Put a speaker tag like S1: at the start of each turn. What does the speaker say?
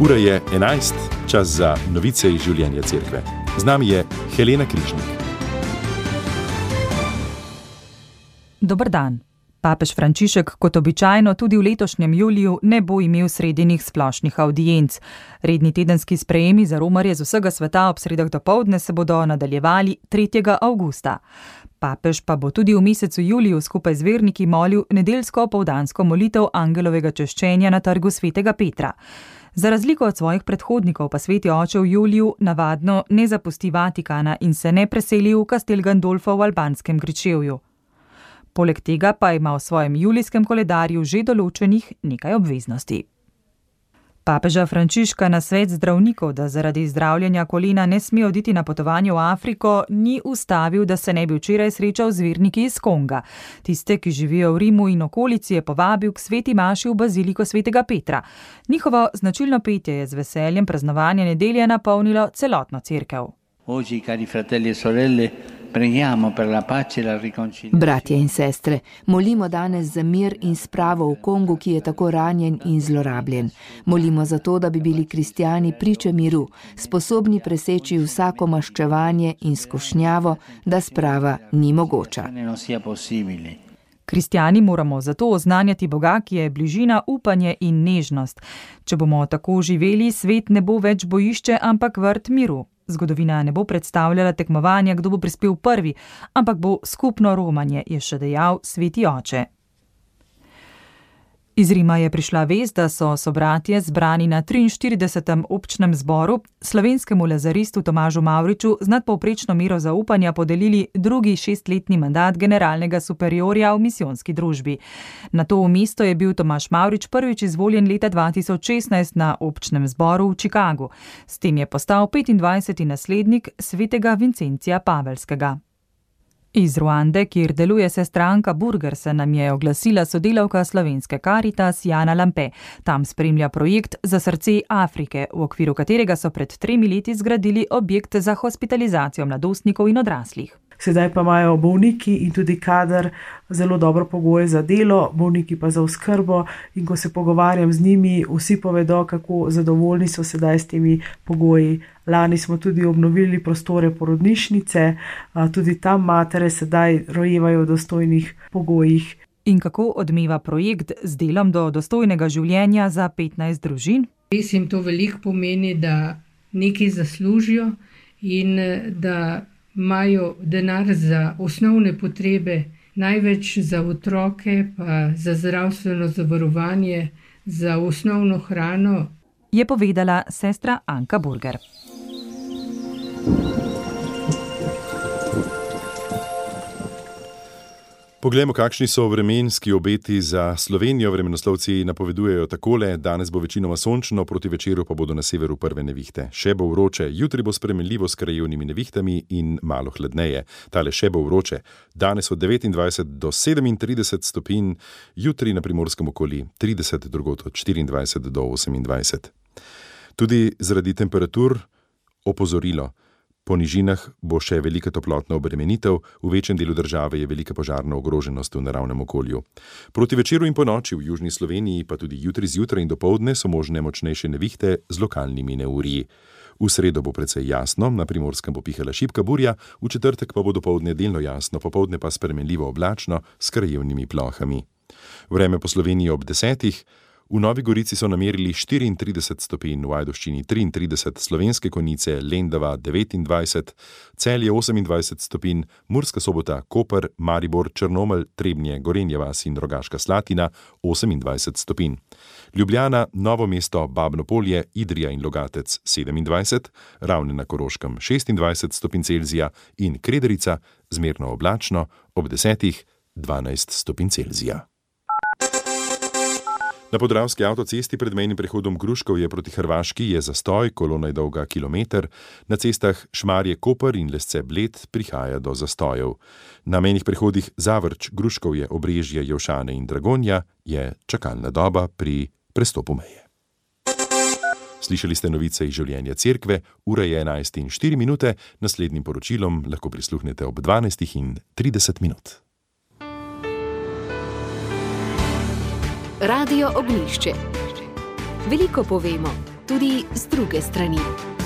S1: Ura je 11, čas za novice iz življenja cerkve. Z nami je Helena Križnik.
S2: Dober dan. Papež Frančišek kot običajno tudi v letošnjem juliju ne bo imel sredinih splošnih avdienc. Redni tedenski sprejemi za romarje z vsega sveta ob sredah dopoldne se bodo nadaljevali 3. avgusta. Papež pa bo tudi v mesecu juliju skupaj z verniki molil nedeljsko opoldansko molitev angelovega češčenja na trgu svetega Petra. Za razliko od svojih predhodnikov pa sveti oče v juliju navadno ne zapusti Vatikana in se ne preseli v Castel Gandolfo v albanskem Gričevju. Poleg tega pa ima v svojem julijskem koledarju že določenih nekaj obveznosti. Papeža Frančiška na svet zdravnikov, da zaradi zdravljenja kolena ne sme oditi na potovanje v Afriko, ni ustavil, da se ne bi včeraj srečal z verniki iz Konga. Tiste, ki živijo v Rimu in okolici, je povabil k sveti maši v baziliko svetega Petra. Njihovo značilno petje je z veseljem praznovanja nedelje napolnilo celotno cerkev.
S3: Bratje in sestre, molimo danes za mir in spravo v Kongu, ki je tako ranjen in zlorabljen. Molimo za to, da bi bili kristjani priče miru, sposobni preseči vsako maščevanje in skušnjavo, da sprava ni mogoča.
S2: Kristjani moramo zato oznanjati Boga, ki je bližina, upanje in nežnost. Če bomo tako živeli, svet ne bo več bojišče, ampak vrt miru. Zgodovina ne bo predstavljala tekmovanja, kdo bo prispel prvi, ampak bo skupno romanje, je še dejal sveti oče. Iz Rima je prišla vest, da so sobratje zbrani na 43. občnem zboru slovenskemu lazaristu Tomažu Mavriču z nadpovprečno mero zaupanja podelili drugi 6-letni mandat generalnega superiorja v misijonski družbi. Na to mesto je bil Tomaž Mavrič prvič izvoljen leta 2016 na občnem zboru v Chicagu. S tem je postal 25. naslednik svetega Vincencija Pavelskega. Iz Ruande, kjer deluje sestra Anka Burger, se nam je oglasila sodelavka slovenske Karitas Jana Lampe. Tam spremlja projekt Za srce Afrike, v okviru katerega so pred 3 leti zgradili objekt za hospitalizacijo mladostnikov in odraslih.
S4: Sedaj pa imajo bolniki in tudi kadar zelo dobro pogoje za delo, bolniki pa za oskrbo, in ko se pogovarjam z njimi, vsi povedo, kako zadovoljni so sedaj s temi pogoji. Lani smo tudi obnovili prostore porodnišnice, tudi tam matere sedaj rojevajo v dostojnih pogojih.
S2: In kako odmeva projekt z delom do dostojnega življenja za 15 družin?
S5: Res jim to veliko pomeni, da nekaj zaslužijo in da imajo denar za osnovne potrebe, največ za otroke, pa za zdravstveno zavarovanje, za osnovno hrano.
S2: Je povedala sestra Anka Burger.
S1: Poglejmo, kakšni so vremenski obeti za Slovenijo. Vremenoslovci napovedujejo takole: danes bo večinoma sončno, proti večeru pa bodo na severu prve nevihte. Še bo vroče, jutri bo spremenljivo s krajevnimi nevihtami in malo hladneje. Tale še bo vroče. Danes od 29 do 37 stopinj, jutri na primorskem okoli 30, drugod od 24 do 28. Tudi zaradi temperatur opozorilo. Po nižinah bo še velika toplotna obremenitev, v večjem delu države je velika požarna ogroženost v naravnem okolju. Proti večeru in ponoči v južni Sloveniji, pa tudi jutri zjutraj in dopoldne so možne močnejše nevihte z lokalnimi neurji. V sredo bo precej jasno, na primorskem bo pihala šibka burja, v četrtek pa bo dopoldne delno jasno, popoldne pa spremenljivo oblačno s krajevnimi plohami. Vreme po Sloveniji ob 10. V Novi Gorici so namerili 34 stopinj, v Ajdovščini 33, Slovenske Konjice, Lendava 29, Celje 28 stopinj, Murska Sobota, Koper, Maribor, Črnomelj, Trebnje, Gorenja vas in Rogaška Slatina 28 stopinj. Ljubljana, Novo mesto, Babno Polje, Idrija in Logatec 27, Ravne na Koroškem 26 stopinj Celzija in Krederica zmerno oblačno ob 10 12 stopinj Celzija. Na Podravski avtocesti pred mejnim prehodom Gruškovje proti Hrvaški je zastoj, kolona je dolga kilometer, na cestah Šmarje-Koper in Lesce-Bled prihaja do zastojev. Na mejnih prehodih Zavrč, Gruškovje, Obrežje, Jelšane in Dragonja je čakalna doba pri prestopu meje. Slišali ste novice iz življenja cerkve, ura je 11:04, naslednjim poročilom lahko prisluhnete ob 12:30.
S6: Radio Ognjišče. Veliko povemo. tudi z druge strani.